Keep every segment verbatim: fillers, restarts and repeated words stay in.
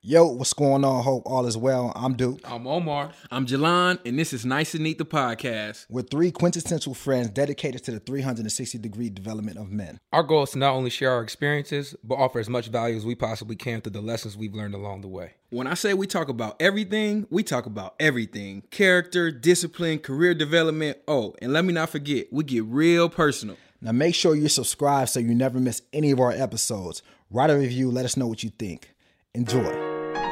Yo, what's going on? Hope all is well. I'm Duke. I'm Omar. I'm Jalan, and this is Nice and Neat, the podcast. We're three quintessential friends dedicated to the three hundred sixty degree development of men. Our goal is to not only share our experiences, but offer as much value as we possibly can through the lessons we've learned along the way. When I say we talk about everything, we talk about everything. Character, discipline, career development. Oh, and let me not forget, we get real personal. Now make sure you're subscribed so you never miss any of our episodes. Write a review, let us know what you think. Enjoy.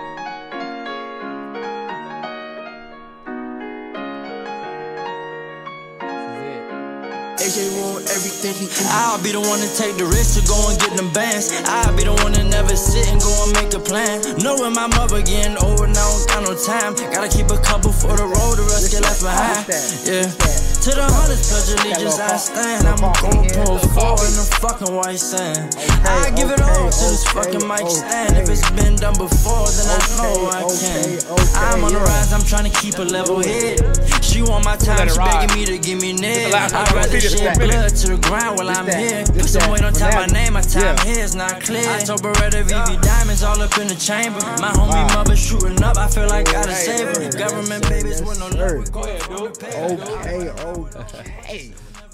A J want everything he can. I'll be the one to take the risk to go and get them bands. I'll be the one to never sit and go and make a plan. Knowing my mother getting older now, don't got no time. Gotta keep a couple for the road, the rest get left behind. Yeah. To the hundreds, pledge allegiance, I stand. I'm a gold pull four in the fucking white sand. I give it all to this fucking mic stand. If it's been done before, then I know I can. I'm on the rise, I'm trying to keep a level head. She want my time, she begging me to give me neck. I'd rather shed blood to the ground while I'm here. Put some weight on top of my name, my time here is not clear. I told Beretta V V diamonds all up in the chamber. My homie mother shooting up, I feel like I gotta save her. Government babies with no love. Go ahead, dude. Okay, okay. Hey,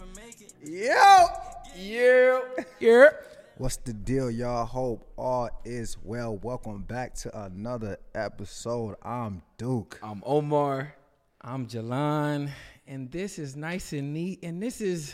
yo, Yeah. Yeah. what's the deal, y'all? Hope all is well. Welcome back to another episode. I'm Duke. I'm Omar. I'm Jalan, and this is Nice and Neat, and this is,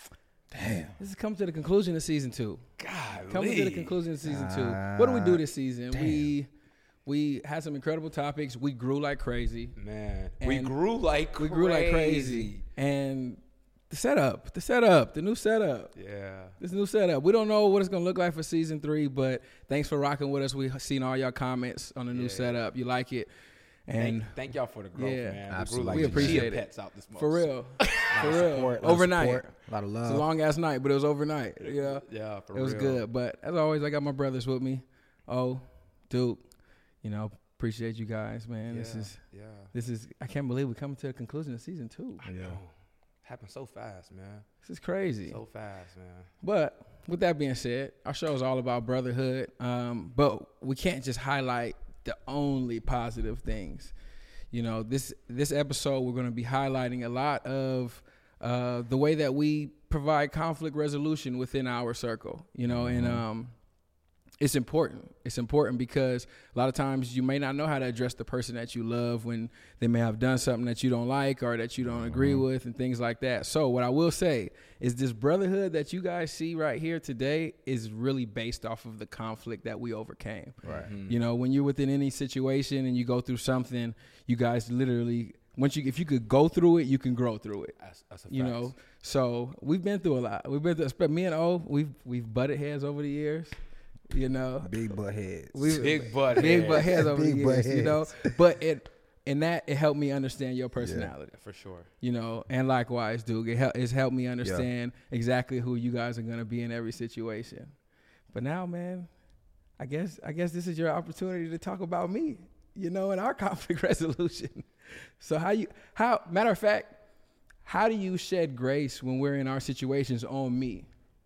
Damn. this is coming to the conclusion of season two. God, Coming to the conclusion of season two. What do we do this season? damn. We we had some incredible topics. We grew like crazy. Man, And we grew like We crazy. grew like crazy. And the setup, the setup, the new setup. Yeah. This new setup. We don't know what it's going to look like for season three, but thanks for rocking with us. We've seen all your comments on the new Yeah. setup. You like it. And Thank, thank y'all for the growth, Yeah, man. absolutely. We, grew We like appreciate chia it. pets out this month. for real. For real. Support, a lot of Overnight. support, a lot of It's a love. long ass night, but it was overnight. Yeah. Yeah, for It was real. good. But as always, I got my brothers with me. Oh, Duke, you know, appreciate you guys, man. Yeah, This is yeah. this is I can't believe we're coming to the conclusion of season two. Yeah. Happened so fast, man. This is crazy. So fast, man. But with that being said, our show is all about brotherhood. Um, but we can't just highlight the only positive things. You know, this this episode we're going to be highlighting a lot of uh, the way that we provide conflict resolution within our circle. You know, and um, it's important. It's important because a lot of times you may not know how to address the person that you love when they may have done something that you don't like or that you don't agree with and things like that. So what I will say is this brotherhood that you guys see right here today is really based off of the conflict that we overcame. Right. You know, when you're within any situation and you go through something, you guys literally, once you, if you could go through it, you can grow through it. That's, that's a You fact. know, so we've been through a lot. We've been through, me and O, we've we've butted heads over the years. You know, Big butt heads. we Big butt big head. butt heads over Big the butt years. You know, heads. but it in that it helped me understand your personality. For sure. You know, and likewise, Duke, it hel- it's helped me understand exactly who you guys are gonna be in every situation. But now, man, I guess I guess this is your opportunity to talk about me. You know, and our conflict resolution. So how you how matter of fact, how do you shed grace when we're in our situations on me,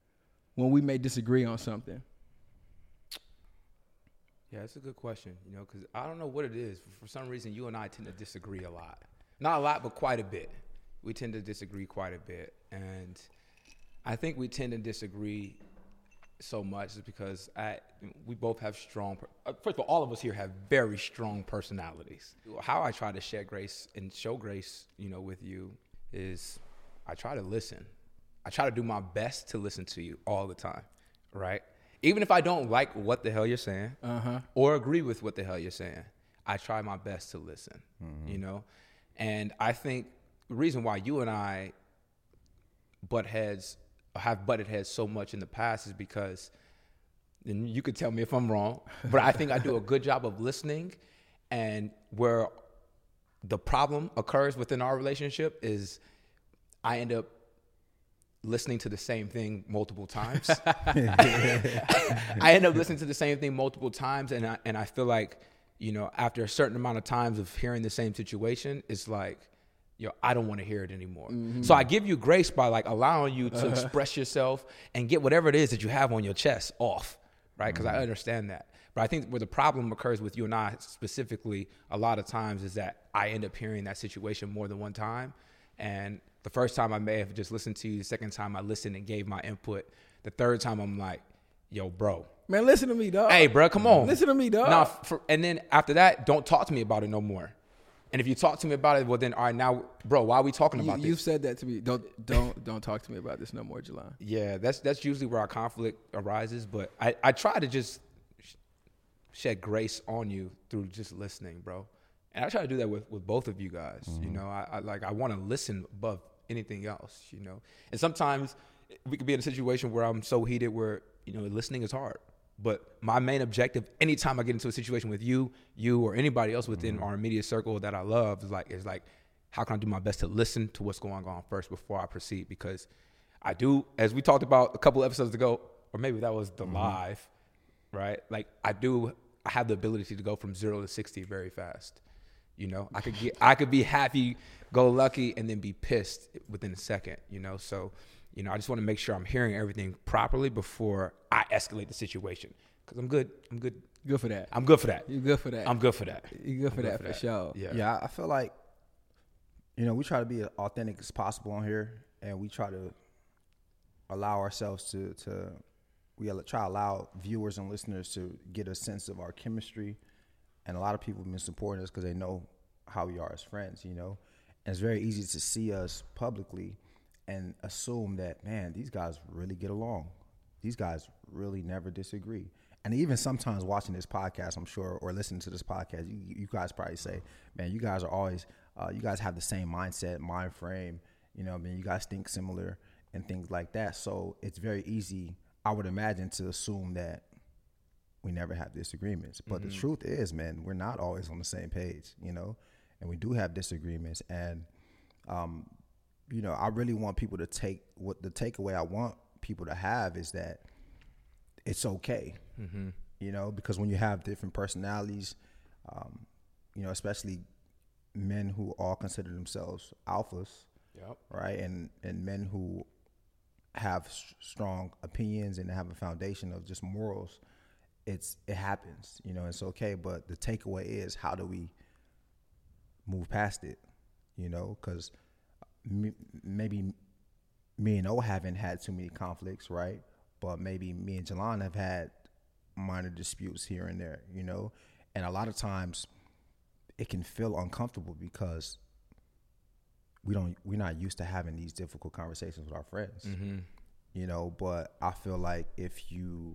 when we may disagree on something? Yeah, it's a good question, you know, because I don't know what it is. For some reason, you and I tend to disagree a lot. Not a lot, but quite a bit. We tend to disagree quite a bit. And I think we tend to disagree so much is because I, we both have strong, uh, first of all, all of us here have very strong personalities. How I try to share grace and show grace, you know, with you is I try to listen. I try to do my best to listen to you all the time, right? Even if I don't like what the hell you're saying Uh-huh. or agree with what the hell you're saying, I try my best to listen, you know? And I think the reason why you and I butt heads, have butted heads so much in the past is because, and you could tell me if I'm wrong, but I think I do a good job of listening, and where the problem occurs within our relationship is I end up listening to the same thing multiple times. I end up listening to the same thing multiple times, and I, and I feel like, you know, after a certain amount of times of hearing the same situation, it's like, yo, I don't want to hear it anymore. Mm-hmm. So I give you grace by like allowing you to uh-huh. express yourself and get whatever it is that you have on your chest off, right? Because mm-hmm. I understand that. But I think where the problem occurs with you and I specifically a lot of times is that I end up hearing that situation more than one time. And the first time I may have just listened to you. The second time I listened and gave my input. The third time I'm like, yo, bro. Man, listen to me, dog. Hey, bro, come on. Listen to me, dog. Now, for, and then after that, don't talk to me about it no more. And if you talk to me about it, well, then, all right, now, bro, why are we talking You, about you've this? said that to me. Don't don't don't talk to me about this no more, Jelon. Yeah, that's that's usually where our conflict arises. But I, I try to just sh- shed grace on you through just listening, bro. And I try to do that with, with both of you guys. Mm-hmm. You know, I, I like I want to listen above anything else. You know, and sometimes we could be in a situation where I'm so heated where you know listening is hard. But my main objective, anytime I get into a situation with you, you or anybody else within mm-hmm. our immediate circle that I love, is like is like, how can I do my best to listen to what's going on first before I proceed? Because I do, as we talked about a couple episodes ago, or maybe that was the mm-hmm. live, right? Like I do, I have the ability to go from zero to sixty very fast. You know, I could get, I could be happy, go lucky, and then be pissed within a second. You know, so. You know, I just want to make sure I'm hearing everything properly before I escalate the situation. Because I'm good. I'm good. Good for that. I'm good for that. You're good for that. I'm good for that. You're good for I'm that, good for, for sure. Yeah. yeah, I feel like, you know, we try to be as authentic as possible on here. And we try to allow ourselves to, to we try to allow viewers and listeners to get a sense of our chemistry. And a lot of people have been supporting us because they know how we are as friends, you know. And it's very easy to see us publicly and assume that, man, these guys really get along. These guys really never disagree. And even sometimes watching this podcast, I'm sure, or listening to this podcast, you, you guys probably say, man, you guys are always, uh, you guys have the same mindset, mind frame, you know, I mean, you guys think similar and things like that. So it's very easy, I would imagine, to assume that we never have disagreements. But mm-hmm. the truth is, man, we're not always on the same page, you know, and we do have disagreements. And, um, you know, I really want people to take what the takeaway I want people to have is that it's okay, mm-hmm. you know, because when you have different personalities, um, you know, especially men who all consider themselves alphas, yep. right, and and men who have s- strong opinions and have a foundation of just morals, it's it happens, you know, it's okay. But the takeaway is, how do we move past it, you know, because Me, maybe me and O haven't had too many conflicts, right? But maybe me and Jelon have had minor disputes here and there, you know? And a lot of times it can feel uncomfortable because we don't, we're not used to having these difficult conversations with our friends, mm-hmm. you know? But I feel like if you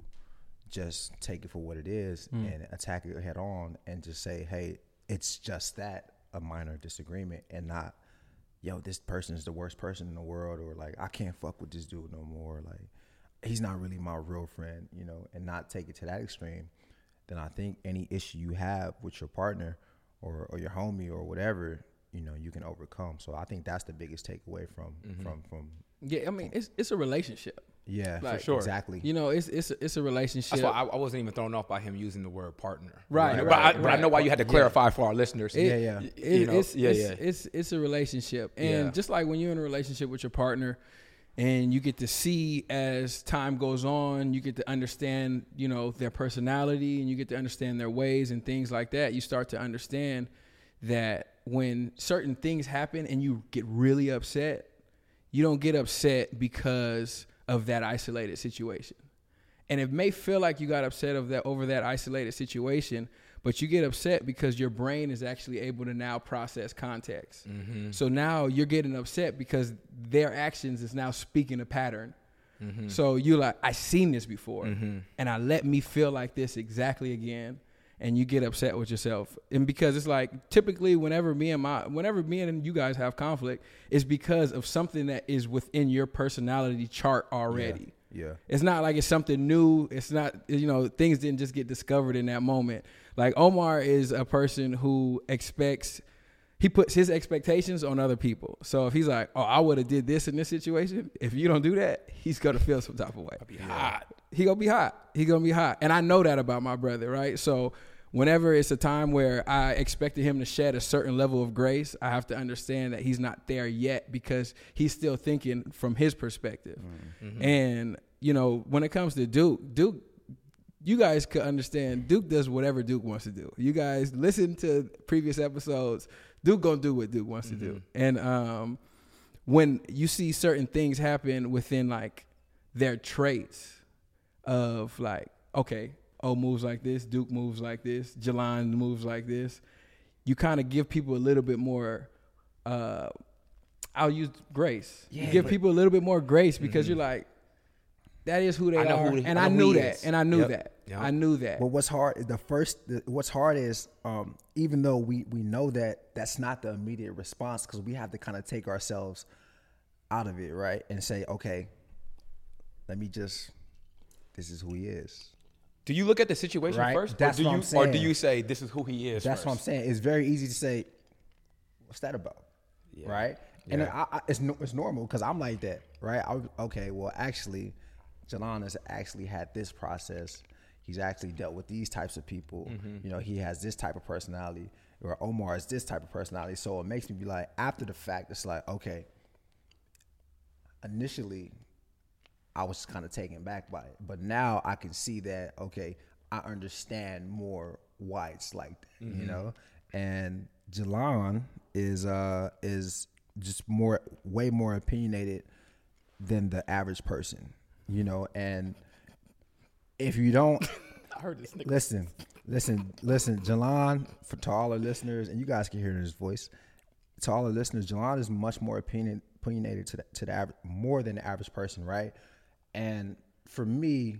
just take it for what it is mm. and attack it head on and just say, hey, it's just that, a minor disagreement, and not, yo, this person is the worst person in the world, or like, I can't fuck with this dude no more, like, he's not really my real friend, you know, and not take it to that extreme, then I think any issue you have with your partner or, or your homie or whatever, you know, you can overcome. So I think that's the biggest takeaway from, mm-hmm. from, from. Yeah, I mean, it's it's a relationship. Yeah, like, for sure. Exactly. You know, it's it's a, it's a relationship. That's why I, I wasn't even thrown off by him using the word partner. Right, right, but, I, right. but I know why you had to clarify yeah. for our listeners. It, yeah, yeah. It, you know, it's, yeah, it's, yeah. It's, it's a relationship. And yeah. just like when you're in a relationship with your partner and you get to see as time goes on, you get to understand, you know, their personality and you get to understand their ways and things like that. You start to understand that when certain things happen and you get really upset, you don't get upset because of that isolated situation. And it may feel like you got upset of that over that isolated situation, but you get upset because your brain is actually able to now process context. Mm-hmm. So now you're getting upset because their actions is now speaking a pattern. Mm-hmm. So you're like, I seen this before, mm-hmm. and I let me feel like this exactly again. And you get upset with yourself. And because it's like, typically whenever me and my, whenever me and you guys have conflict, it's because of something that is within your personality chart already. Yeah. yeah. It's not like it's something new. It's not, you know, things didn't just get discovered in that moment. Like Omar is a person who expects, he puts his expectations on other people. So if he's like, oh, I would have did this in this situation, if you don't do that, he's going to feel some type of way. I'll be hot. He gonna be hot. He gonna be hot. And I know that about my brother, right? So whenever it's a time where I expected him to shed a certain level of grace, I have to understand that he's not there yet because he's still thinking from his perspective. Mm-hmm. And, you know, when it comes to Duke, Duke, you guys could understand Duke does whatever Duke wants to do. You guys listen to previous episodes. Duke gonna do what Duke wants mm-hmm. to do. And um, when you see certain things happen within like their traits of like, okay, O moves like this, Duke moves like this, Jelon moves like this, you kind of give people a little bit more, uh, I'll use grace. Yeah, you give people a little bit more grace because mm-hmm. you're like, that is who they I know are. Who, and I, I knew that. Is. And I knew yep. that. Yep. I knew that. But what's hard, the first, the, what's hard is, um, even though we, we know that that's not the immediate response, because we have to kind of take ourselves out of it, right? And say, okay, let me just, this is who he is. Do you look at the situation right? first? That's or do what you, I'm saying. Or do you say, this is who he is That's first? what I'm saying. It's very easy to say, what's that about? Yeah. Right? And yeah. I, I, it's no, it's normal because I'm like that, right? I, okay, well, actually, Jelon has actually had this process. He's actually dealt with these types of people. Mm-hmm. You know, he has this type of personality, or Omar is this type of personality. So it makes me be like, after the fact, it's like, okay, initially, I was kind of taken back by it. But now I can see that, okay, I understand more why it's like that, mm-hmm. you know? And Jelon is uh, is just more, way more opinionated than the average person, you know? And if you don't, I heard this nigga. listen, listen, listen, Jelon, for to all our listeners, and you guys can hear his voice, to all our listeners, Jelon is much more opinion, opinionated to the, to the average, more than the average person, right? And for me,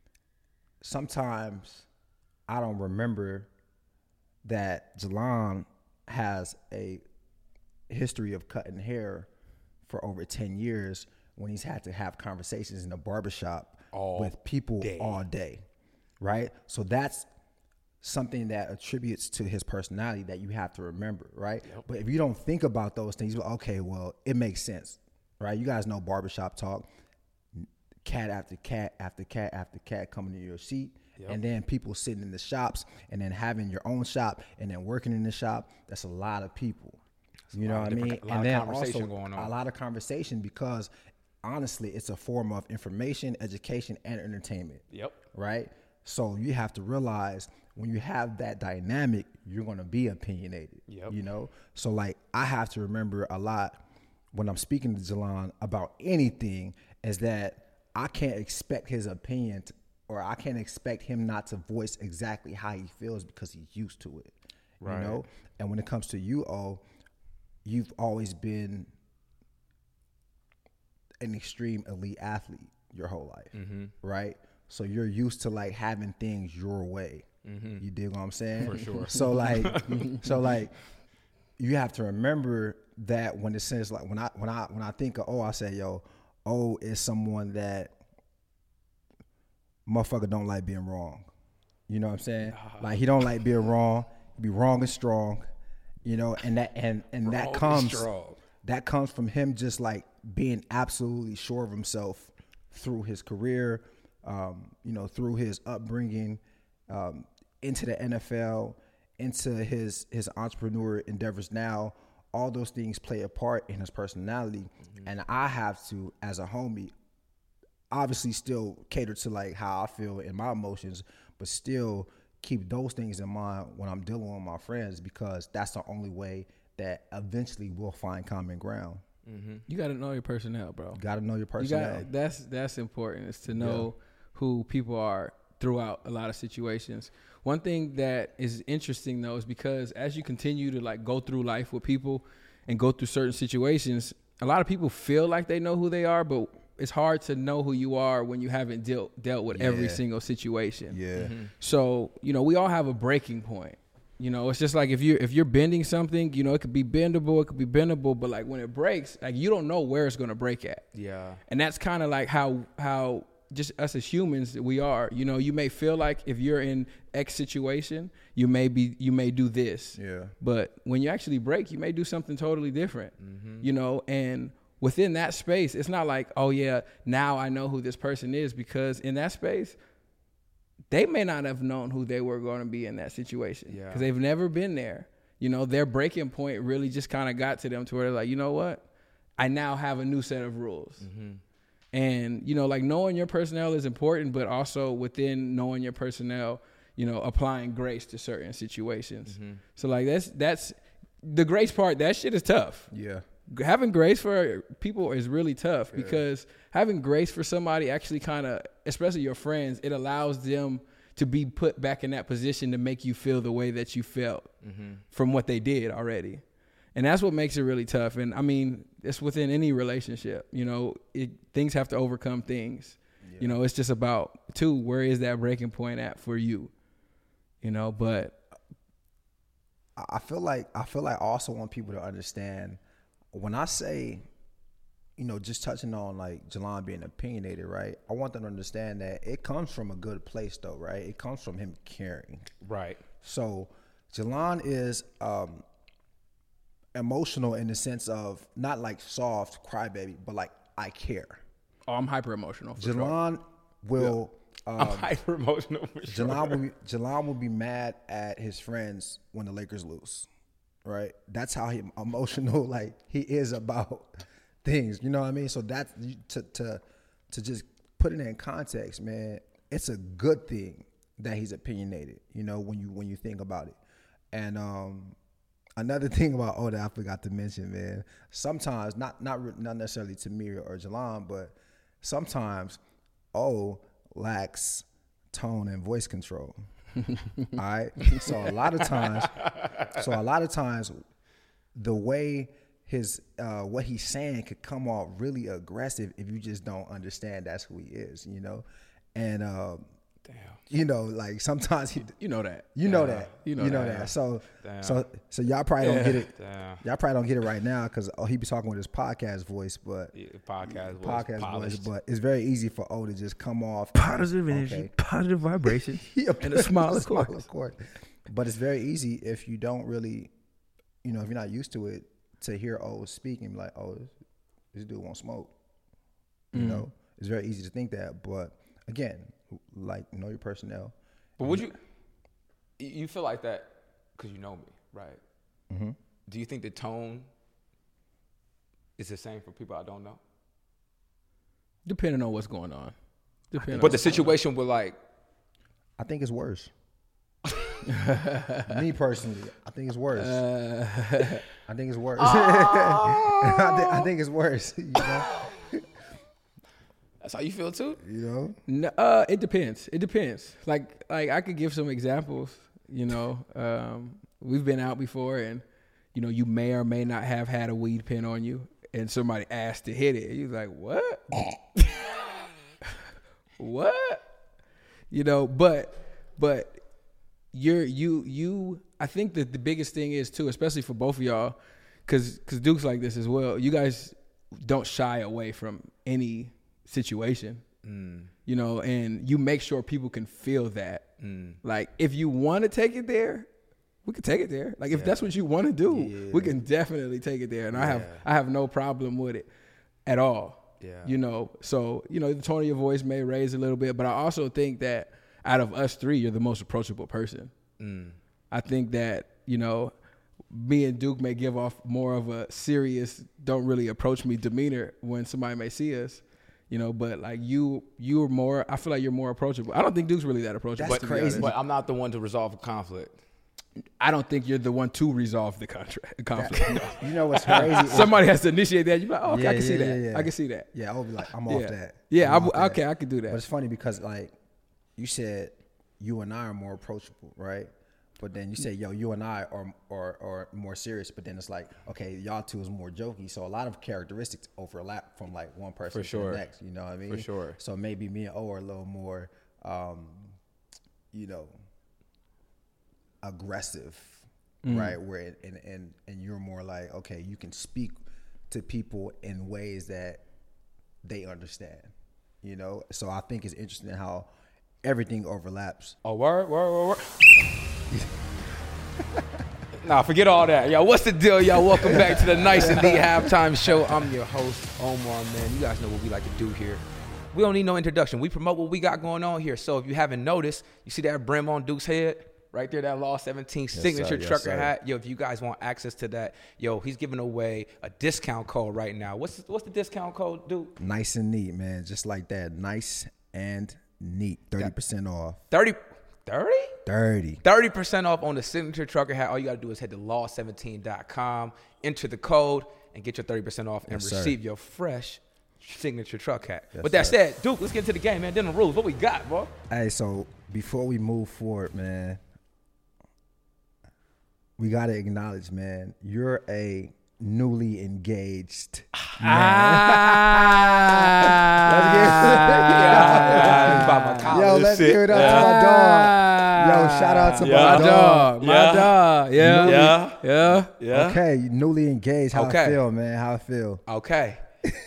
sometimes I don't remember that Jelon has a history of cutting hair for over ten years when he's had to have conversations in a barbershop all with people day. all day, right? So that's something that attributes to his personality that you have to remember, right? Yep. But if you don't think about those things, okay, well, it makes sense, right? You guys know barbershop talk. Cat after cat after cat after cat coming to your seat, yep. and then people sitting in the shops, and then having your own shop, and then working in the shop. That's a lot of people. That's you know what I mean? And then also going on. a lot of conversation because honestly, it's a form of information, education, and entertainment. Yep. Right? So you have to realize when you have that dynamic, you're going to be opinionated. Yep. You know? So like I have to remember a lot when I'm speaking to Jelon about anything is that I can't expect his opinion to, or I can't expect him not to voice exactly how he feels because he's used to it. Right. You know? And when it comes to you, O, you've always been an extreme elite athlete your whole life, mm-hmm. right? So you're used to like having things your way. Mm-hmm. You dig what I'm saying? For sure. So like, so like, you have to remember that when it says like when I when I when I think of O, I say yo, O is someone that motherfucker don't like being wrong. You know what I'm saying? Like he don't like being wrong. Be wrong and strong. You know, and that and and that comes that comes from him just like being absolutely sure of himself through his career, um, you know, through his upbringing, um, into the N F L, into his his entrepreneur endeavors now. All those things play a part in his personality, mm-hmm. and I have to, as a homie, obviously still cater to like how I feel in my emotions, but still keep those things in mind when I'm dealing with my friends because that's the only way that eventually we'll find common ground. Mm-hmm. You got to know your personnel, bro. Got to know your personnel. You gotta, that's that's important. Is to know yeah. who people are throughout a lot of situations. One thing that is interesting though is because as you continue to like go through life with people and go through certain situations, a lot of people feel like they know who they are, but it's hard to know who you are when you haven't dealt dealt with yeah. every single situation. Yeah. Mm-hmm. So, you know, we all have a breaking point. You know, it's just like if you if you're bending something, you know, it could be bendable, it could be bendable, but like when it breaks, like you don't know where it's gonna break at. Yeah. And that's kind of like how how just us as humans we are. You know, you may feel like if you're in X situation, you may be you may do this. Yeah. But when you actually break, you may do something totally different. Mm-hmm. You know, and within that space, it's not like, oh yeah, now I know who this person is, because in that space, they may not have known who they were going to be in that situation because yeah. they've never been there. You know, their breaking point really just kind of got to them to where they're like, you know what? I now have a new set of rules. Mm-hmm. And, you know, like knowing your personnel is important, but also within knowing your personnel, you know, applying grace to certain situations. Mm-hmm. So like that's that's the grace part. That shit is tough. Yeah. Having grace for people is really tough yeah. because having grace for somebody actually kind of, especially your friends, it allows them to be put back in that position to make you feel the way that you felt mm-hmm. from what they did already. And that's what makes it really tough. And I mean, it's within any relationship, you know, it, things have to overcome things, yeah. you know, it's just about too, where is that breaking point at for you, you know, but I feel like, I feel like I also want people to understand when I say, you know, just touching on like Jelon being opinionated, right? I want them to understand that it comes from a good place though, right? It comes from him caring. Right. So Jelon is um, emotional in the sense of not like soft crybaby, but like I care. Oh, I'm hyper emotional. Jelon sure. will. Yeah. Um, I'm hyper emotional for sure. Jelon will, be, Jelon will be mad at his friends when the Lakers lose, right? That's how he emotional like he is about things, you know what I mean? So that's to to to just put it in context, man. It's a good thing that he's opinionated, you know, when you when you think about it. And um, another thing about O that I forgot to mention, man. Sometimes not not not necessarily to me or Jelon, but sometimes O lacks tone and voice control. All right, so a lot of times, so a lot of times, the way his uh, what he's saying could come off really aggressive if you just don't understand that's who he is, you know, and uh, damn, you know, like sometimes he, you know that, you know damn. that, you know, you know that. that. So, damn. so, so y'all probably don't yeah. get it. Damn. Y'all probably don't get it right now because oh, he be talking with his podcast voice, but yeah, podcast voice, podcast polished. voice. But it's very easy for O to just come off positive okay. energy, positive vibration, yeah, and a smile, of course. of course. But it's very easy if you don't really, you know, if you're not used to it, to hear O speak and be like, oh, this, this dude won't smoke. You mm. know, it's very easy to think that. But again, like, know your personnel. But would you, you feel like that because you know me, right? Mm-hmm. Do you think the tone is the same for people I don't know? Depending on what's going on. Depending but on the situation with like, I think it's worse. Me personally, I think it's worse. Uh, I think it's worse. Oh. I, think, I think it's worse. You know? That's how you feel too? You know? No, uh, it depends. It depends. Like, like I could give some examples. You know, um, we've been out before, and you know, you may or may not have had a weed pen on you, and somebody asked to hit it. You're like, what? What? You know, but but. You're you you. I think that the biggest thing is too, especially for both of y'all, because because Duke's like this as well. You guys don't shy away from any situation, mm. you know, and you make sure people can feel that. Mm. Like if you want to take it there, we can take it there. Like if yeah. that's what you want to do, yeah. we can definitely take it there. And yeah. I have I have no problem with it at all. Yeah, you know. So you know, the tone of your voice may raise a little bit, but I also think that. Out of us three, you're the most approachable person. Mm. I think that, you know, me and Duke may give off more of a serious, don't really approach me demeanor when somebody may see us, you know, but like you, you're more, I feel like you're more approachable. I don't think Duke's really that approachable. That's crazy. But I'm not the one to resolve a conflict. I don't think you're the one to resolve the contract, conflict. That, you know what's crazy? Somebody has to initiate that. You're like, oh, okay, yeah, I can yeah, see yeah, that. Yeah. I can see that. Yeah, I'll be like, I'm yeah. off that. Yeah, I'm I, off okay, that. I could do that. But it's funny because like, you said you and I are more approachable, right? But then you say, yo, you and I are, are are more serious. But then it's like, okay, y'all two is more jokey. So a lot of characteristics overlap from like one person For sure. to the next. You know what I mean? For sure. So maybe me and O are a little more, um, you know, aggressive, mm. right? Where and and and you're more like, okay, you can speak to people in ways that they understand. You know, so I think it's interesting how everything overlaps. Oh, word, word, word, word. Nah, forget all that. Yo, what's the deal, y'all? Welcome back to the Nice and D Halftime Show. I'm your host, Omar, man. You guys know what we like to do here. We don't need no introduction. We promote what we got going on here. So if you haven't noticed, you see that brim on Duke's head? right there, that Law seventeen Yes, signature sir. Yes, trucker sir. hat. Yo, if you guys want access to that, yo, he's giving away a discount code right now. What's what's the discount code, dude? Nice and neat, man. Just like that. Nice and neat. thirty percent off. thirty, thirty? thirty. thirty percent off on the signature trucker hat. All you got to do is head to law seventeen dot com, enter the code, and get your thirty percent off and Yes, sir. receive your fresh signature truck hat. Yes, With that sir. said, Duke, let's get into the game, man. Then the rules. What we got, bro? Hey, so before we move forward, man, we got to acknowledge, man, you're a newly engaged Ah. Yo, let's give it up to my dog. Yo, shout out to My my dog. dog. My Yeah. dog. Yeah. Yeah. Yeah. Yeah. Okay, you newly engaged. How Okay. I feel, man? How I feel? Okay.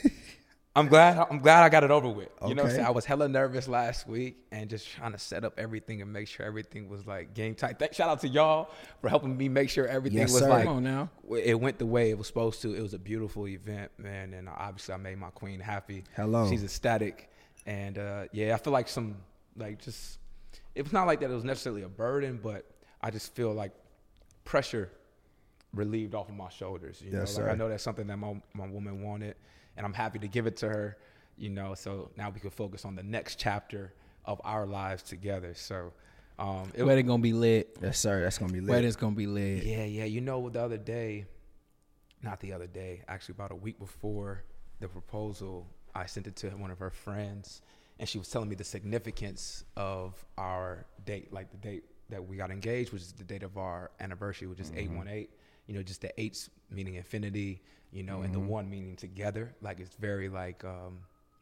I'm glad. I'm glad I got it over with. You know, what I'm Okay. saying? I was hella nervous last week and just trying to set up everything and make sure everything was like game tight. Thank, shout out to y'all for helping me make sure everything Yes, was sir. like Come on now. it went the way it was supposed to. It was a beautiful event, man, and obviously I made my queen happy. Hello. She's ecstatic, and uh, yeah, I feel like some like just it was not like that. It was necessarily a burden, but I just feel like pressure relieved off of my shoulders. You Yes, know, like sir. I know that's something that my my woman wanted, and I'm happy to give it to her. You know, so now we can focus on the next chapter of our lives together. So, um, it, Wedding gonna be lit. Yes, sir. That's gonna be lit. Wedding's gonna be lit. yeah, yeah. You know, the other day, not the other day, actually about a week before the proposal, I sent it to one of her friends, and she was telling me the significance of our date, like the date that we got engaged, which is the date of our anniversary, which is eight one eight. You know, just the eights meaning infinity, you know, and the one meaning together. Like it's very like um,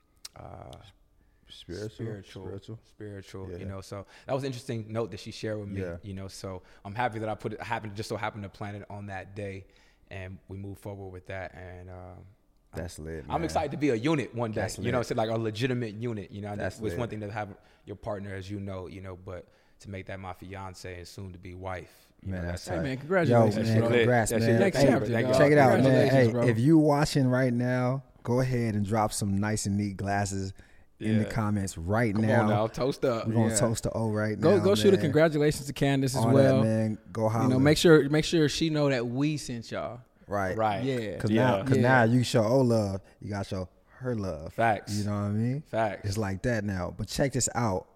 uh, Spiritual. spiritual, Spiritual. spiritual. Yeah. You know, so that was an interesting note that she shared with me. Yeah. You know, so I'm happy that I put it. I happened just so happened to plan it on that day, and we move forward with that. And um, That's lit. I'm man. excited to be a unit one day. That's You know, lit. it's like a legitimate unit. You know, That's it's was lit. one thing to have your partner, as you know. You know, but to make that my fiance and soon to be wife. You Man, know, that's Hey tight. man, congratulations, Yo, man, bro. congrats, That shit man. lit. Next Hey, chapter, Thank dog. check it out, man. Congratulations, Hey, bro. if you watching right now, go ahead and drop some nice and neat glasses in the Yeah. comments right Come now. on now, toast up. We're gonna Yeah. toast the O right Go now. go shoot a man. congratulations to Candace as All well. that, man. Go holler. You know, make sure make sure she know that we sent y'all. right, Right. Yeah. Cause Yeah. now, cause Yeah. now you show O love, you gotta show her love. Facts. You know what I mean? Facts. It's like that now. But check this out.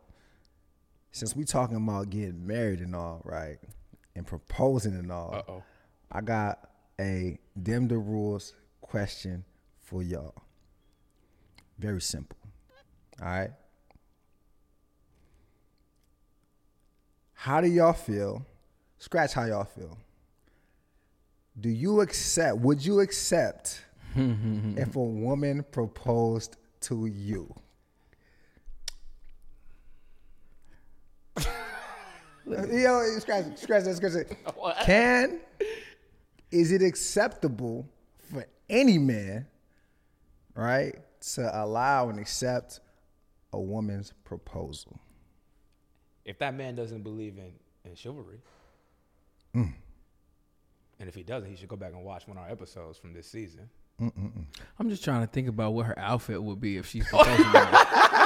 Since we talking about getting married and all, right, and proposing and all, Uh oh. I got a Dem the Rules question for y'all. Very simple. All right. How do y'all feel? Scratch how y'all feel. Do you accept, would you accept if a woman proposed to you? Yo, scratch, scratch that, scratch it. Can, is it acceptable for any man, right, to allow and accept a woman's proposal? If that man doesn't believe in, in chivalry, Mm. and if he doesn't, he should go back and watch one of our episodes from this season. I'm just trying to think about what her outfit would be if she's proposing to me.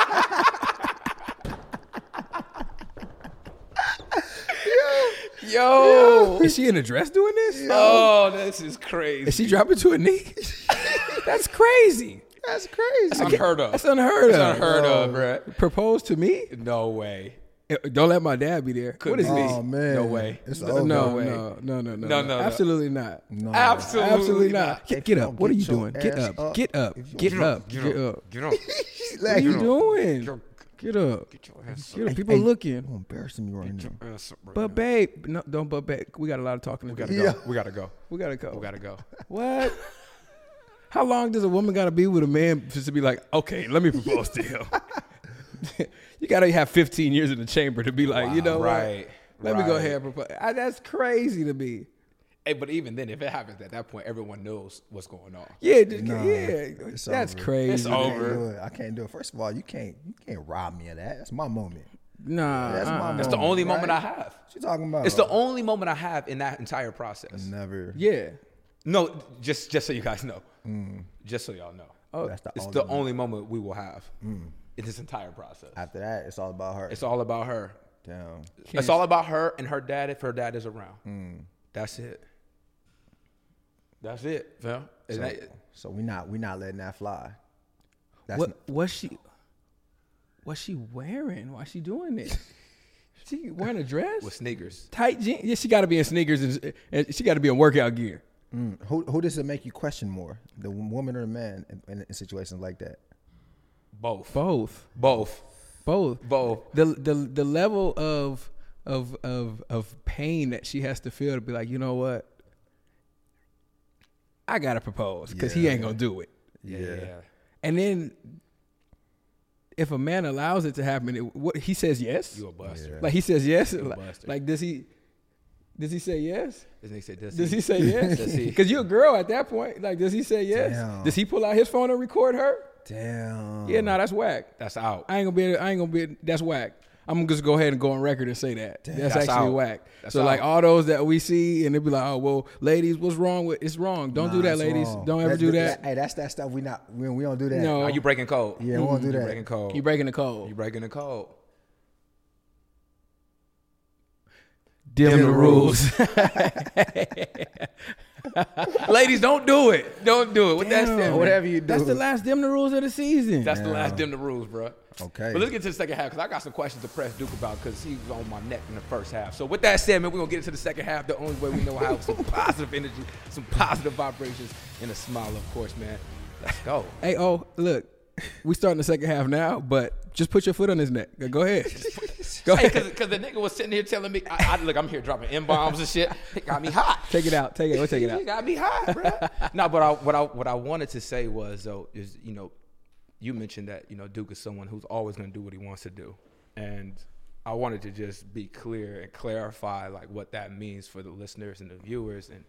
Yo! Is she in a dress doing this? Oh, this is crazy. Is she dropping to a knee? That's crazy. That's crazy. That's unheard of. That's unheard of. That's unheard of, bruh. Propose to me? No way. Eh, Don't let my dad be there. Couldn't What is be. this? Oh man, No way. It's No, over. no, way. no, no, no, no, No, no, no. Absolutely not. No. Absolutely, Absolutely not. not. Get, If get you up. don't What are get you your doing? Get ass up. up. Get up. If you Get don't up. Get up. Get up. What are you doing? Get Get up. Get your ass Get up. Hey, People hey, looking. You're embarrassing me right now. your ass up right But now. babe, no, don't. But babe, we got a lot of talking to We do. gotta go. Yeah. We gotta go. We gotta go. We gotta go. What? How long does a woman gotta be with a man just to be like, okay, let me propose to him? You gotta have fifteen years in the chamber to be like, you know, what? right. Let me go right. ahead and propose. I, that's crazy to me. Hey, but even then, if it happens at that point, everyone knows what's going on. Yeah, just, Nah, yeah. it's That's over. crazy. It's I can't over. do it. I can't do it. First of all, you can't you can't rob me of that. That's my moment. Nah, That's my uh-uh. moment. That's the only right? moment I have. What you talking about? It's the only moment I have in that entire process. Never. Yeah. No, just just so you guys know. Just so y'all know. Oh, That's the It's only the moment. only moment we will have in this entire process. After that, it's all about her. It's all about her. Damn. It's all about her and her dad if her dad is around. Mm. That's it. That's it, fam. So, That, so we not we not letting that fly. That's What not, what's she what's she wearing? Why she doing this? She wearing a dress? with sneakers. Tight jeans? Yeah, she got to be in sneakers and, and she got to be in workout gear. mm, who who does it make you question more, the woman or the man, in, in situations like that? Both. Both, Both. both. Both. The the the level of of of of pain that she has to feel to be like, you know what? I gotta propose because he Yeah. ain't gonna do it. Yeah. And then if a man allows it to happen, it, what he says yes. You a buster. Yeah. Like he says yes. a Like, bastard. like does he? Does he say yes? Does he say does, Does he say yes? Does he? Because you're a girl at that point. Like, does he say yes? Damn. Does he pull out his phone and record her? Damn. Yeah, no, that's whack. That's out. I ain't gonna be. I ain't gonna be. That's whack. I'm gonna just go ahead and go on record and say that. That's, That's actually out. whack. That's so like out. all those that we see and they be like, oh well, ladies, what's wrong with? It's wrong. Don't do Nah, that, it's ladies. wrong. Don't ever That- do that- that. Hey, that's that stuff we not we, we don't do that. No. Are you breaking code? Yeah, we won't do You that. breaking code. You breaking the code. You breaking the code. Dim, Dim the the rules. Ladies, don't do it. Don't do it. What that's Damn. Whatever you do. That's the last dim the rules of the season. That's the Yeah. last dim the rules, bro. Okay. But let's get to the second half because I got some questions to press Duke about because he was on my neck in the first half. So with that said, man, we're gonna get into the second half the only way we know how. Some positive energy, some positive vibrations, and a smile, of course, man. Let's go. Hey, oh, look, we starting the second half now, but just put your foot on his neck. Go ahead. Go Hey, ahead. because the nigga was sitting here telling me, I, I, look, I'm here dropping M-bombs and shit. It got me hot. Take it out. Take it. We'll take it It out. got me hot, bro. No, but I, what I what I wanted to say was though is you know, you mentioned that you know Duke is someone who's always going to do what he wants to do, and I wanted to just be clear and clarify like what that means for the listeners and the viewers. And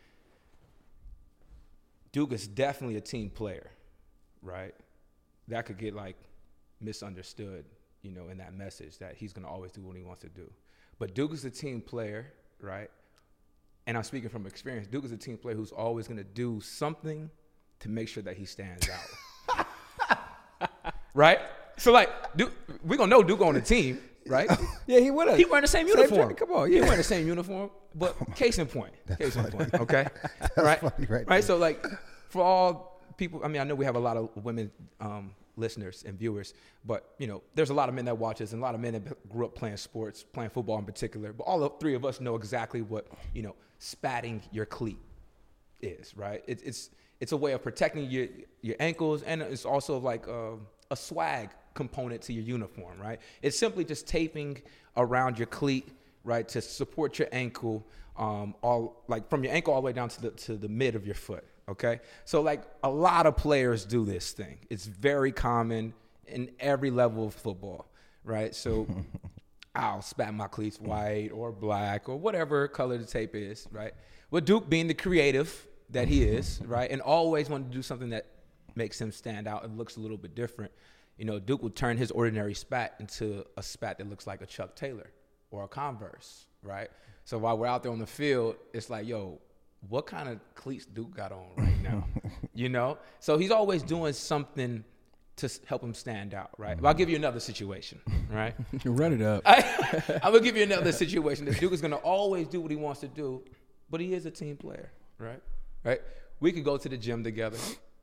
Duke is definitely a team player, right? That could get like misunderstood, you know, in that message that he's going to always do what he wants to do. But Duke is a team player, right? And I'm speaking from experience. Duke is a team player who's always going to do something to make sure that he stands out. Right? So, like, Duke, we're going to know Duke on the team, right? Yeah, he would have. He wearing the same Same uniform. jacket, come on, He yeah. wearing the same uniform, but case in point. Case in point, okay? right? funny right right? there. So, like, for all people, I mean, I know we have a lot of women um, listeners and viewers, but, you know, there's a lot of men that watch us and a lot of men that grew up playing sports, playing football in particular. But all the three of us know exactly what, you know, spatting your cleat is, right? It, it's it's a way of protecting your your ankles, and it's also like a, a swag component to your uniform, right? It's simply just taping around your cleat, right, to support your ankle, um, all like from your ankle all the way down to the to the mid of your foot. Okay, so like a lot of players do this thing. It's very common in every level of football, right? So I'll spat my cleats white or black or whatever color the tape is, right? With Duke being the creative that he is, right, and always wanting to do something that makes him stand out and looks a little bit different, you know, Duke would turn his ordinary spat into a spat that looks like a Chuck Taylor or a Converse, right? So while we're out there on the field, it's like, yo, what kind of cleats Duke got on right now? You know? So he's always doing something to s- help him stand out, right? But I'll give you another situation, right? Run it up. I, I'm going to give you another situation. That Duke is going to always do what he wants to do, but he is a team player, right? Right? We could go to the gym together.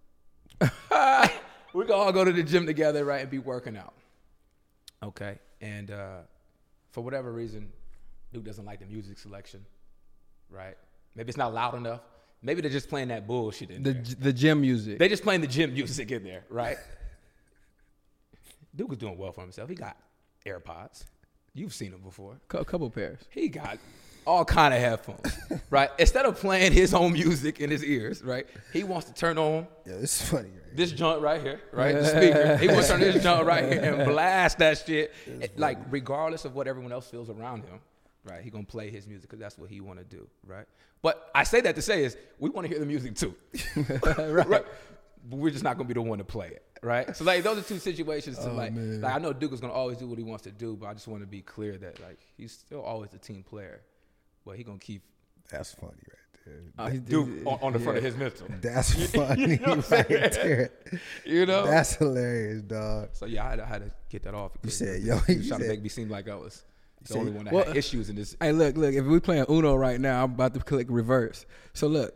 We could all go to the gym together, right, and be working out. Okay? And uh, for whatever reason, Duke doesn't like the music selection, right? Maybe it's not loud enough. Maybe they're just playing that bullshit in The there. the gym music. They just playing the gym music in there, right? Duke is doing well for himself. He got AirPods. You've seen him before. A couple pairs. He got all kind of headphones, right? Instead of playing his own music in his ears, right? He wants to turn on Yeah, it's funny. Right? this joint right here, right? The speaker. He wants to turn this joint right here and blast that shit. It- like, regardless of what everyone else feels around him, right? He gonna play his music because that's what he want to do, right? But I say that to say is we want to hear the music too, right. right? But we're just not gonna be the one to play it, right? So like those are two situations. To Oh, like, man. like I know Duke is gonna always do what he wants to do, but I just want to be clear that like he's still always a team player, but he gonna keep That's funny right there. Oh, he- Duke he- on, on the front yeah. of his mental. That's funny right there. You know? That's hilarious, dog. So yeah, I had, I had to get that off. because said, yo, he you was trying said- to make me seem like I was The only one that Well, had issues in this. Hey, look, look. If we playing Uno right now, I'm about to click reverse. So look,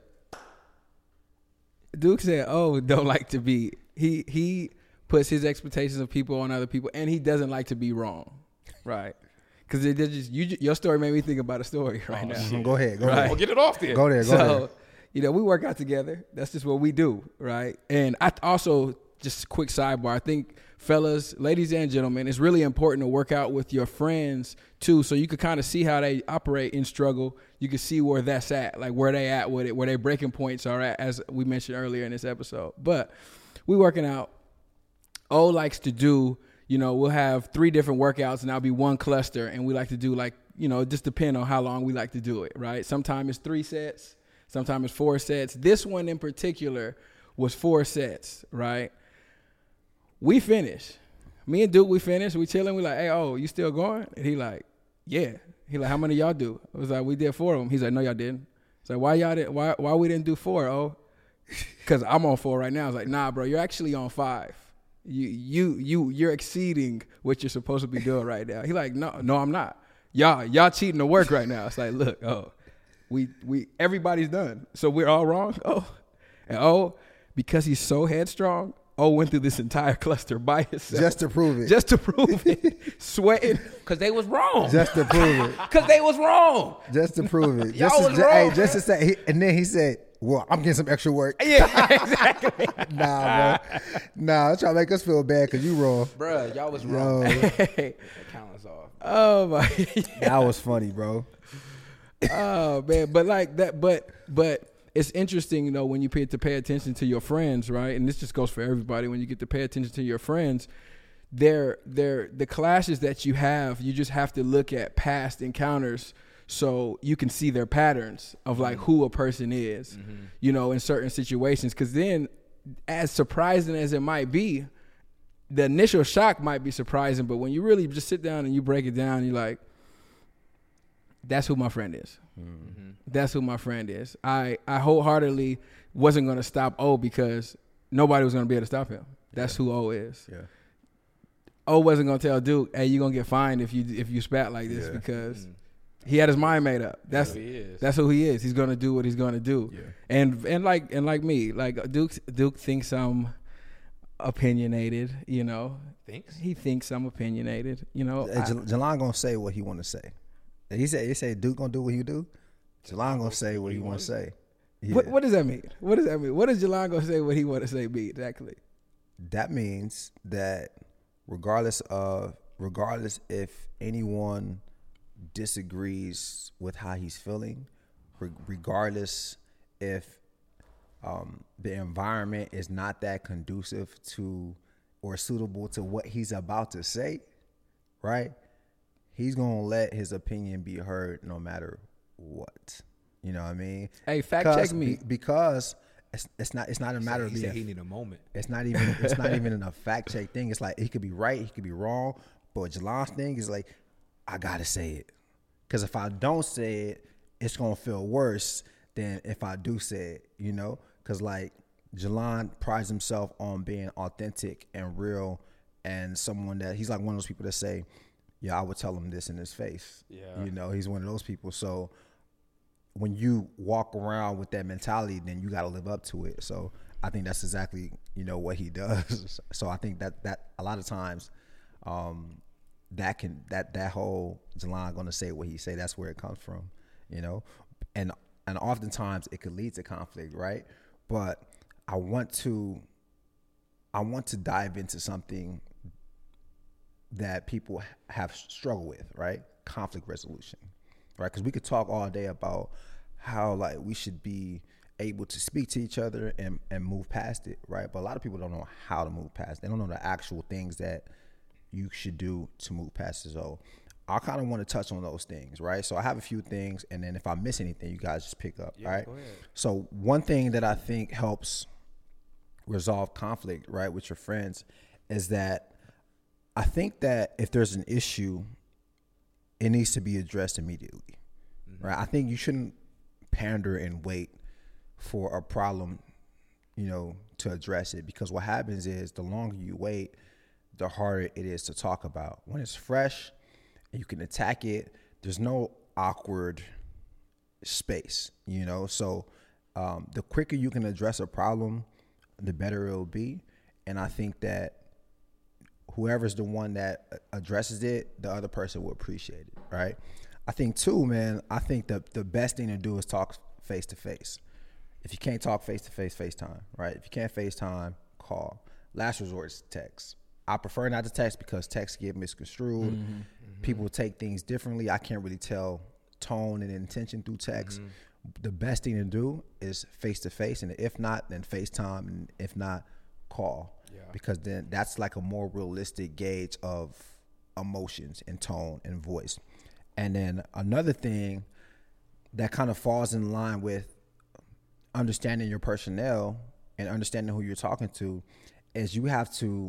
Duke said, "Oh, don't like to be." He he puts his expectations of people on other people, and he doesn't like to be wrong, right? Because it just you, your story made me think about a story right Oh, now. shit. Go ahead. Go Right. ahead. Well, get it off there. Go there. Go So, there. you know, we work out together. That's just what we do, right? And I also, just a quick sidebar, I think, fellas, ladies and gentlemen, it's really important to work out with your friends, too, so you can kind of see how they operate in struggle. You can see where that's at, like where they at with it, where their breaking points are at, as we mentioned earlier in this episode. But we working out. O likes to do, you know, we'll have three different workouts, and that'll be one cluster, and we like to do, like, you know, it just depend on how long we like to do it, right? Sometimes it's three sets. Sometimes it's four sets. This one in particular was four sets, right? We finished. Me and Duke, we finished. We chilling. We like, hey, oh, you still going? And he like, yeah. He like, how many of y'all do? I was like, we did four of them. He's like, no, y'all didn't. It's like, why y'all didn't? Why why we didn't do four? Oh, because I'm on four right now. I was like, nah, bro, you're actually on five. You you you you're exceeding what you're supposed to be doing right now. He like, no, no, I'm not. Y'all y'all cheating the work right now. It's like, look, oh, we we everybody's done, so we're all wrong. Oh, and oh, because he's so headstrong. Oh, went through this entire cluster by himself. Just to prove it. Just to prove it. Sweating. Because they was wrong. Just to prove it. Because they was wrong. Just to prove it. Y'all Just to, was ju- wrong, hey, just man. to say, he, and then he said, "Well, I'm getting some extra work." Yeah, exactly. Nah, bro. Nah, I'm trying to make us feel bad because you wrong. Bruh, y'all was wrong. Yo, The count is off. Oh my. that was funny, bro. Oh man, but like that, but but it's interesting, you know, when you pay to pay attention to your friends, right? And this just goes for everybody. When you get to pay attention to your friends, they're they're the clashes that you have. You just have to look at past encounters so you can see their patterns of like who a person is, mm-hmm. you know, in certain situations. Because then, as surprising as it might be, the initial shock might be surprising, but when you really just sit down and you break it down, you're like, that's who my friend is. Mm-hmm. That's who my friend is. I, I wholeheartedly wasn't going to stop O because nobody was going to be able to stop him. That's yeah. who O is. Yeah. O wasn't going to tell Duke, hey, you're going to get fined if you if you spat like this yeah. because mm-hmm. he had his mind made up. That's who he is. That's who he is. He's going to do what he's going to do. Yeah. And and like and like me, like Duke Duke thinks I'm opinionated, you know. Thinks? He thinks I'm opinionated, you know. Hey, J- Jelon gonna say what he want to say. He said, "He said Duke gonna do what he do." Jelon gonna say what he want to say. Yeah. What, what does that mean? What does that mean? What is Jelon gonna say? What he want to say? Be exactly. That means that regardless of regardless if anyone disagrees with how he's feeling, re- regardless if um, the environment is not that conducive to or suitable to what he's about to say, right? He's gonna let his opinion be heard no matter what. You know what I mean? Hey, fact because, check me. Be, because it's it's not it's not a matter he of said being. he need a moment. It's not even it's not even a fact check thing. It's like he could be right, he could be wrong. But Jelon's thing is like, I gotta say it, because if I don't say it, it's gonna feel worse than if I do say it. You know, because like Jelon prides himself on being authentic and real, and someone that he's like one of those people that say, yeah, I would tell him this in his face. Yeah. You know, he's one of those people. So when you walk around with that mentality, then you got to live up to it. So I think that's exactly, you know, what he does. So I think that, that a lot of times um, that can, that, that whole Jelon going to say what he say, that's where it comes from, you know? And, and oftentimes it could lead to conflict, right? But I want to, I want to dive into something that people have struggled with, right? Conflict resolution, right? Because we could talk all day about how like we should be able to speak to each other and, and move past it, right? But a lot of people don't know how to move past it. They don't know the actual things that you should do to move past it. So I kind of want to touch on those things, right? So I have a few things, and then if I miss anything, you guys just pick up, Yeah, right? go ahead. So one thing that I think helps resolve conflict, right, with your friends is that I think that if there's an issue, it needs to be addressed immediately, mm-hmm. right? I think you shouldn't pander and wait for a problem, you know, to address it, because what happens is the longer you wait, the harder it is to talk about. When it's fresh, and you can attack it. There's no awkward space, you know. So um, the quicker you can address a problem, the better it'll be. And I think that whoever's the one that addresses it, the other person will appreciate it, right? I think too, man, I think the the best thing to do is talk face to face. If you can't talk face to face, FaceTime, right? If you can't FaceTime, call. Last resort is text. I prefer not to text because texts get misconstrued. Mm-hmm, mm-hmm. People take things differently. I can't really tell tone and intention through text. Mm-hmm. The best thing to do is face to face, and if not, then FaceTime, and if not, call. Yeah. Because then that's like a more realistic gauge of emotions and tone and voice. And then another thing that kind of falls in line with understanding your personnel and understanding who you're talking to is you have to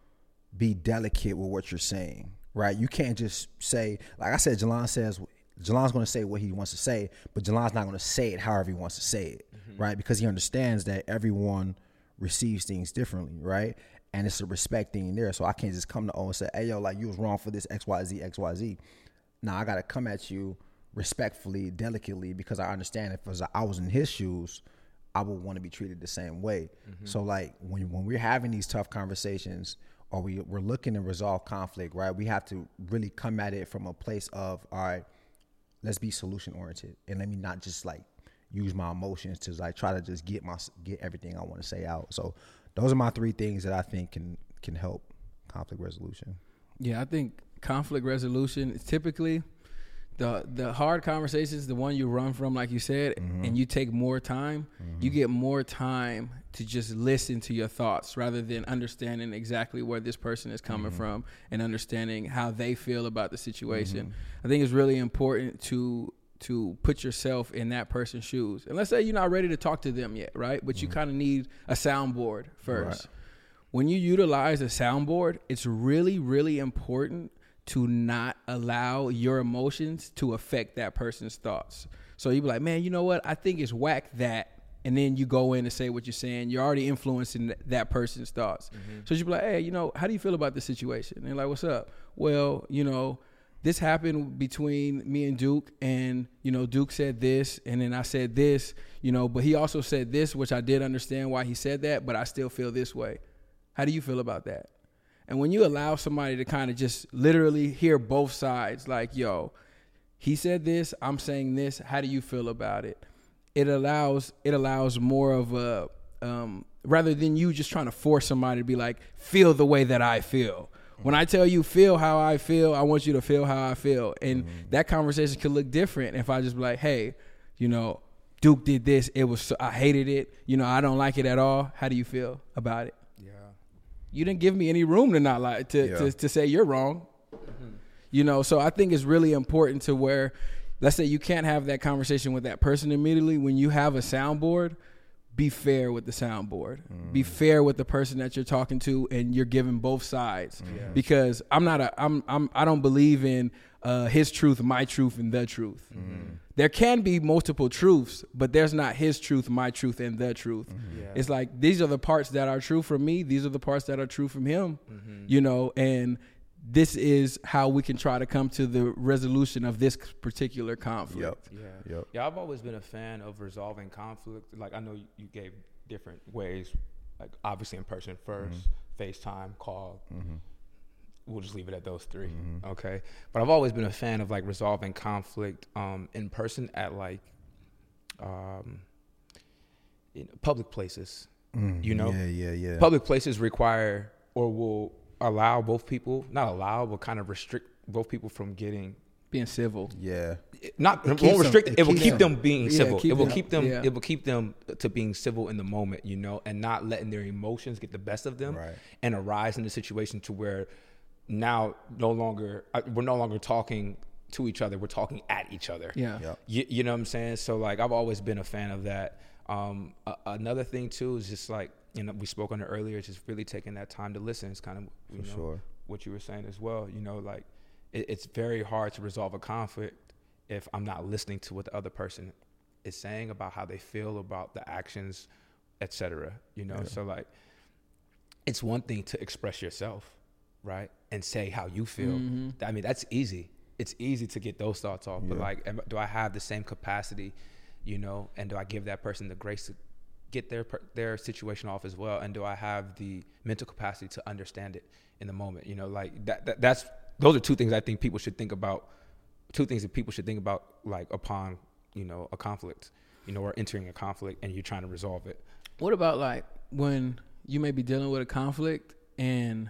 be delicate with what you're saying, right? You can't just say, like I said, Jelon says, Jelon's going to say what he wants to say, but Jelon's not going to say it however he wants to say it, mm-hmm. right? Because he understands that everyone receives things differently, right? And it's a respect thing there. So I can't just come to O and say, hey, yo, like you was wrong for this X Y Z, X Y Z. Now I got to come at you respectfully, delicately, because I understand if as I was in his shoes, I would want to be treated the same way. Mm-hmm. So like when when we're having these tough conversations or we, we're looking to resolve conflict, right, we have to really come at it from a place of, all right, let's be solution oriented. And let me not just like use my emotions to like try to just get my get everything I want to say out. So those are my three things that I think can can help conflict resolution. Yeah, I think conflict resolution is typically the the hard conversations, the one you run from, like you said, mm-hmm. and you take more time. Mm-hmm. You get more time to just listen to your thoughts rather than understanding exactly where this person is coming mm-hmm. from and understanding how they feel about the situation. Mm-hmm. I think it's really important to to put yourself in that person's shoes. And let's say you're not ready to talk to them yet, right? But mm-hmm. you kind of need a soundboard first. Right. When you utilize a soundboard, it's really, really important to not allow your emotions to affect that person's thoughts. So you be like, man, you know what? I think it's whack that. And then you go in and say what you're saying. You're already influencing th- that person's thoughts. Mm-hmm. So you be like, hey, you know, how do you feel about this situation? And they're like, what's up? Well, you know, this happened between me and Duke, and, you know, Duke said this, and then I said this, you know, but he also said this, which I did understand why he said that, but I still feel this way. How do you feel about that? And when you allow somebody to kind of just literally hear both sides, like, yo, he said this, I'm saying this, how do you feel about it? It allows it allows more of a, um, rather than you just trying to force somebody to be like, feel the way that I feel. When I tell you feel how I feel, I want you to feel how I feel. And mm-hmm. that conversation could look different if I just be like, hey, you know, Duke did this. It was, I hated it. You know, I don't like it at all. How do you feel about it? Yeah. You didn't give me any room to not like, to, yeah. to, to say you're wrong. Mm-hmm. You know, so I think it's really important to where, let's say you can't have that conversation with that person immediately. When you have a soundboard, be fair with the soundboard. Mm. Be fair with the person that you're talking to, and you're giving both sides. Yeah. Because I'm not a, I'm, I'm, I don't believe in uh, his truth, my truth, and the truth. Mm. There can be multiple truths, but there's not his truth, my truth, and the truth. Mm-hmm. Yeah. It's like, these are the parts that are true from me. These are the parts that are true from him, mm-hmm. you know, and this is how we can try to come to the resolution of this particular conflict. Yep. Yeah. Yep. Yeah. I've always been a fan of resolving conflict. Like, I know you gave different ways, like obviously in person first, mm-hmm. FaceTime, call. Mm-hmm. We'll just leave it at those three. Mm-hmm. Okay. But I've always been a fan of like resolving conflict um, in person at like um, in public places. Mm, you know? Yeah, yeah, yeah. Public places require or will allow both people, not allow, but kind of restrict both people from getting being civil. Yeah, not it won't restrict. It, it will keep them, them being yeah, civil. It will them, keep them. Yeah. It will keep them to being civil in the moment, you know, and not letting their emotions get the best of them, right. and arise in a situation to where now no longer we're no longer talking to each other. We're talking at each other. Yeah, yep. you, you know what I'm saying. So like I've always been a fan of that. Um, a, another thing too is just like, you know, we spoke on it earlier, just really taking that time to listen. It's kind of, you For know, sure. what you were saying as well. You know, like it, it's very hard to resolve a conflict if I'm not listening to what the other person is saying about how they feel about the actions, et cetera. You know, yeah. So like, it's one thing to express yourself, right, and say how you feel. Mm-hmm. I mean, that's easy. it's easy to get those thoughts off. Yeah. But like, am, do I have the same capacity, you know, and do I give that person the grace to get their their situation off as well? And do I have the mental capacity to understand it in the moment? You know, like that, that that's, those are two things I think people should think about. Two things that people should think about, like upon, you know, a conflict, you know, or entering a conflict and you're trying to resolve it. What about like when you may be dealing with a conflict and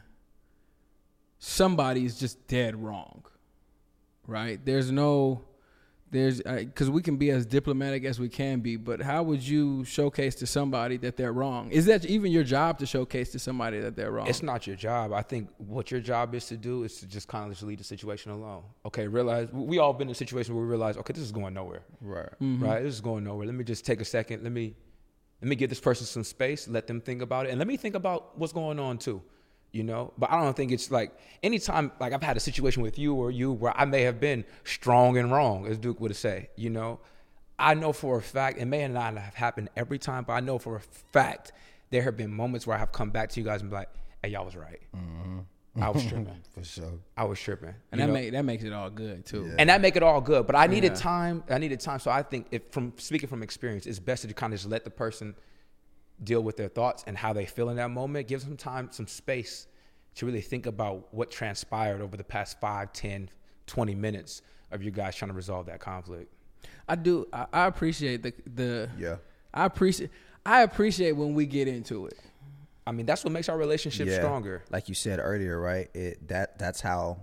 somebody is just dead wrong, right? There's no, there's, because uh, we can be as diplomatic as we can be, but how would you showcase to somebody that they're wrong? Is that even your job to showcase to somebody that they're wrong? It's not your job. I think what your job is to do is to just kind of just leave the situation alone. Okay, realize, we all been in a situation where we realize, okay, this is going nowhere. Right. Mm-hmm. Right, this is going nowhere. Let me just take a second. Let me, let me give this person some space, let them think about it, and let me think about what's going on too. You know, but I don't think it's like anytime, like I've had a situation with you or you where I may have been strong and wrong, as Duke would say, you know, I know for a fact, it may not have happened every time, but I know for a fact there have been moments where I have come back to you guys and be like, hey, y'all was right. Mm-hmm. I was tripping. For sure. I was tripping. And that, make, that makes it all good too. Yeah. And that make it all good. But I needed yeah. time. I needed time. So I think if from speaking from experience, it's best to kind of just let the person deal with their thoughts and how they feel in that moment. Give them time, some space to really think about what transpired over the past five, ten, twenty minutes of you guys trying to resolve that conflict. I do. I, I appreciate the, the, yeah, I appreciate, I appreciate when we get into it. I mean, that's what makes our relationship yeah. stronger. Like you said earlier, right? It, that, that's how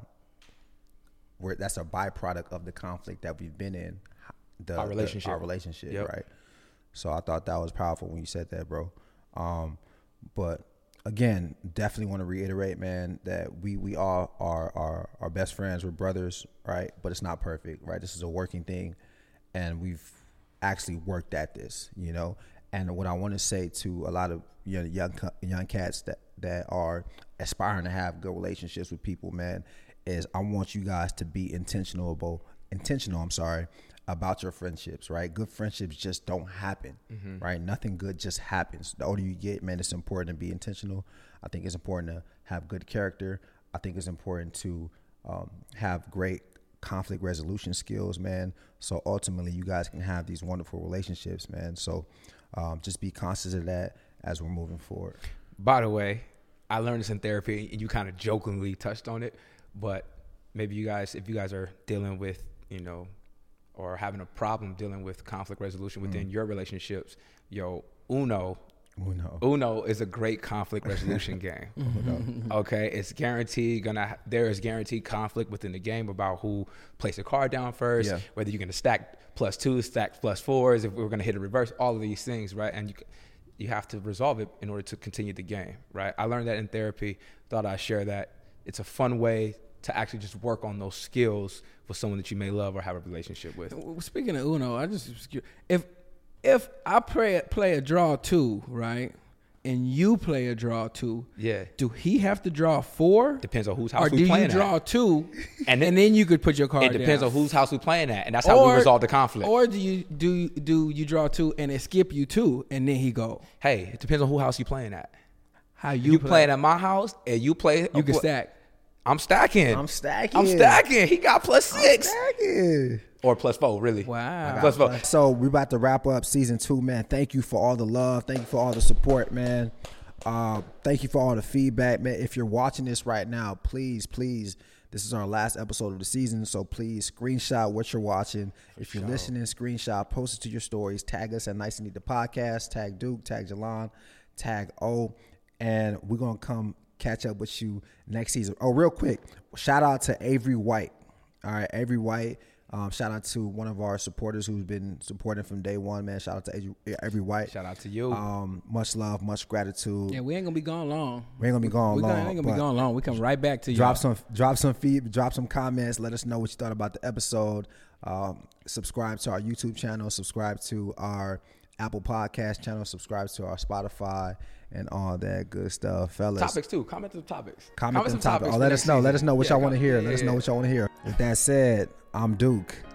we're, that's a byproduct of the conflict that we've been in. The, our relationship. The, our relationship, yep. right? So I thought that was powerful when you said that, bro. Um, but again, definitely want to reiterate, man, that we we all are are our best friends. We're brothers, right? But it's not perfect, right? This is a working thing, and we've actually worked at this, you know. And what I want to say to a lot of you know, young young cats that that are aspiring to have good relationships with people, man, is I want you guys to be intentional about intentional. I'm sorry. about your friendships, right? Good friendships just don't happen, mm-hmm. right? Nothing good just happens. The older you get, man, it's important to be intentional. I think it's important to have good character. I think it's important to um, have great conflict resolution skills, man. So ultimately, you guys can have these wonderful relationships, man. So um, just be conscious of that as we're moving forward. By the way, I learned this in therapy, and you kind of jokingly touched on it, but maybe you guys, if you guys are dealing with, you know, or having a problem dealing with conflict resolution within mm. your relationships, yo, Uno, Uno, Uno is a great conflict resolution game. Okay, it's guaranteed gonna. There is guaranteed conflict within the game about who plays the card down first, yeah. whether you're gonna stack plus two, stack plus fours, if we're gonna hit a reverse, all of these things, right? And you you have to resolve it in order to continue the game, right? I learned that in therapy. Thought I'd share that. It's a fun way to actually just work on those skills with someone that you may love or have a relationship with. Speaking of Uno, I just if if I play play a draw two, right, and you play a draw two, yeah, do he have to draw four? Depends on whose house or we playing at. Or do you draw at. two, and then, and then you could put your card down? It depends down. on whose house we playing at, and that's how or, we resolve the conflict. Or do you do do you draw two and it skip you two, and then he go? Hey, it depends on who house you playing at. How you, you play. playing at my house, and you play. You can stack. I'm stacking. I'm stacking. I'm stacking. He got plus six. I'm stacking. Or plus four, really. Wow. Plus four. So we're about to wrap up season two, man. Thank you for all the love. Thank you for all the support, man. Uh, thank you for all the feedback, man. If you're watching this right now, please, please, this is our last episode of the season, so please screenshot what you're watching. For if you're sure. listening, screenshot, post it to your stories. Tag us at Nice and Neat the Podcast. Tag Duke, tag Jalon, tag O, and we're going to come catch up with you next season. Oh, real quick, shout out to Avery White. All right, Avery White. Um, shout out to one of our supporters who's been supporting from day one, man. Shout out to Avery White. Shout out to you. Um, much love, much gratitude. Yeah, we ain't gonna be gone long. We ain't gonna be gone we long. We ain't gonna be gone long. We come right back to you. Drop some, drop some feed, drop some comments. Let us know what you thought about the episode. Um, subscribe to our YouTube channel. Subscribe to our Apple Podcast channel. Subscribe to our Spotify and all that good stuff, fellas. Topics too. Comment to the topics. Comment, Comment some topics. topics. Oh, let us know. Let us know what yeah, y'all want to hear. Yeah, let us know what y'all want to hear. With that said, I'm Duke.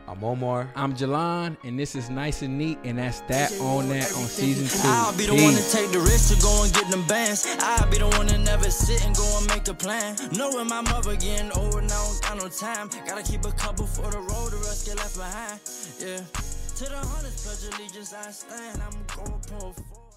I'm Omar. I'm Jalon, and this is Nice and Neat, and that's that on that on season two. I'll be the Peace. one to take the risk to go and get them bands. I'll be the one to never sit and go and make a plan. Knowing my mother getting older, now I don't got no time. Gotta keep a couple for the road, the rest get left behind. Yeah. To the hundreds, pledge allegiance, I stand. I'm going for.